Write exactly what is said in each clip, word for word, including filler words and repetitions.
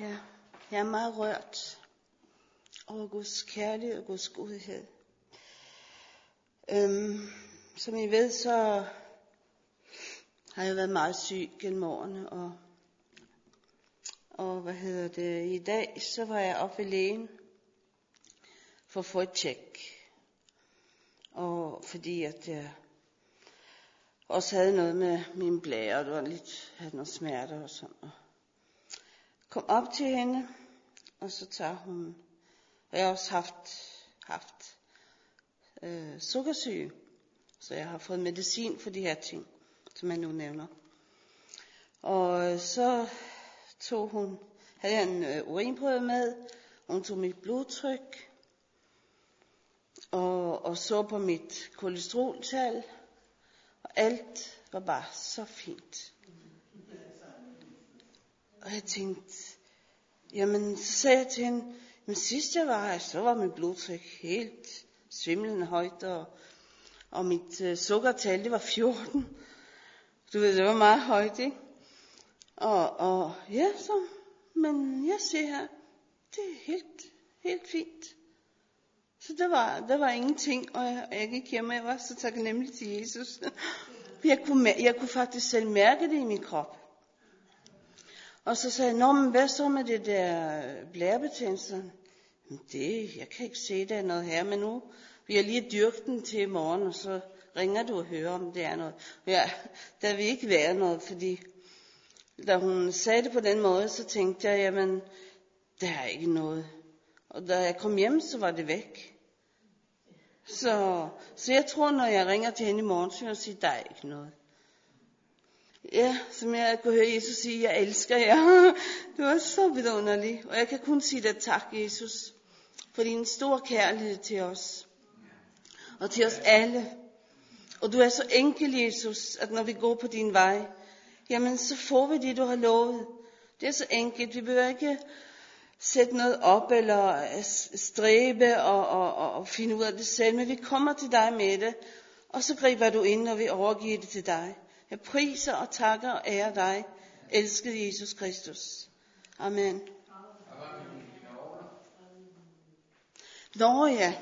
Ja, jeg er meget rørt over Guds kærlighed og Guds godhed. Øhm, som I ved, så har jeg været meget syg gennem årene, og, og hvad hedder det, i dag, så var jeg oppe ved lægen for at få et tjek. Og fordi at jeg også havde noget med mine blære, og det var lidt, havde nogle smerter og sådan. Og kom op til hende, og så tager hun, og jeg har også haft, haft øh, sukkersyge, så jeg har fået medicin for de her ting, som jeg nu nævner. Og så tog hun, havde jeg en øh, urinprøve med, og hun tog mit blodtryk, og, og så på mit kolesteroltal, og alt var bare så fint. Og jeg tænkte, jamen, så sagde jeg til hende, men sidst jeg var her, så var mit blodtryk helt svimlende højt, og, og mit øh, sukkertal, det var fjorten. Du ved, det var meget højt, ikke? Og, og ja, så, men jeg ser her, det er helt, helt fint. Så der var, der var ingenting, og jeg, jeg gik hjem, og jeg var så taknemmelig til Jesus. Jeg kunne, jeg kunne faktisk selv mærke det i min krop. Og så sagde jeg, nå, men hvad så med det der blærebetændelse? Det, jeg kan ikke se, der er noget her, men nu vil jeg lige dyrke den til i morgen, og så ringer du og hører, om det er noget. Ja, der vil ikke være noget, fordi da hun sagde det på den måde, så tænkte jeg, jamen, der er ikke noget. Og da jeg kom hjem, så var det væk. Så, så jeg tror, når jeg ringer til hende i morgen, så vil jeg sige, der er ikke noget. Ja, som jeg kunne høre Jesus sige, jeg elsker jer. Det var så vidunderligt. Og jeg kan kun sige dig tak, Jesus, for din store kærlighed til os. Og til os alle. Og du er så enkel, Jesus, at når vi går på din vej, jamen så får vi det, du har lovet. Det er så enkelt. Vi behøver ikke sætte noget op eller stræbe og, og, og, og finde ud af det selv. Men vi kommer til dig med det, og så griber du ind, og vi overgiver det til dig. Jeg priser og takker og ærer dig, elskede Jesus Kristus. Amen. Nå ja.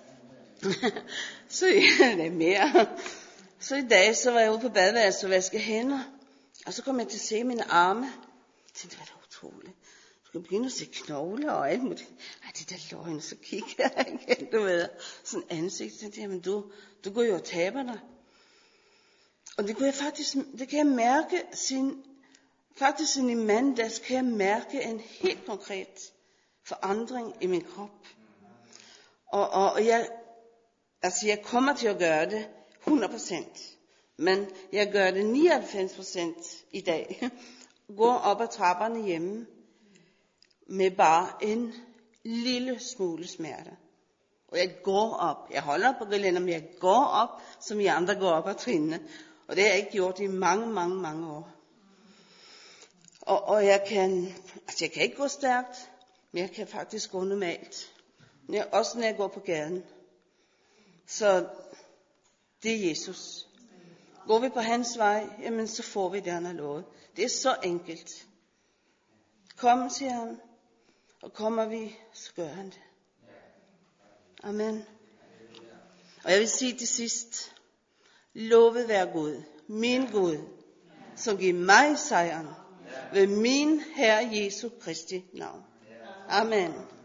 Så ja, det er mere. Så i dag, så var jeg ude på badeværelset og vaske hænder. Og så kom jeg til at se mine arme. Jeg tænkte, det var da utroligt. Du kan begynde at se knogler og alt muligt. Ej, det der løgn, så kigger jeg igen, du ved. Sådan ansigt. Så tænkte jeg, men du, du går jo og taber dig. Og det kunne jeg faktisk, det kan jeg mærke, sin, faktisk sin i mandags kan jeg mærke en helt konkret forandring i min krop. Og, og, og jeg, altså jeg kommer til at gøre det hundrede procent, men jeg gør det nioghalvfems procent i dag. Går op ad trapperne hjemme med bare en lille smule smerte. Og jeg går op, jeg holder på gelænder, men jeg går op, som I andre går op ad trinene. Og det har jeg ikke gjort i mange, mange, mange år. Og, og jeg kan, altså jeg kan ikke gå stærkt, men jeg kan faktisk gå normalt. Jeg, også når jeg går på gaden. Så det er Jesus. Går vi på hans vej, jamen så får vi det, han har lovet. Det er så enkelt. Kom, siger han. Og kommer vi, så gør han det. Amen. Og jeg vil sige til sidst, lovet være Gud, min Gud, som giver mig sejren ved min Herre Jesu Kristi navn. Amen.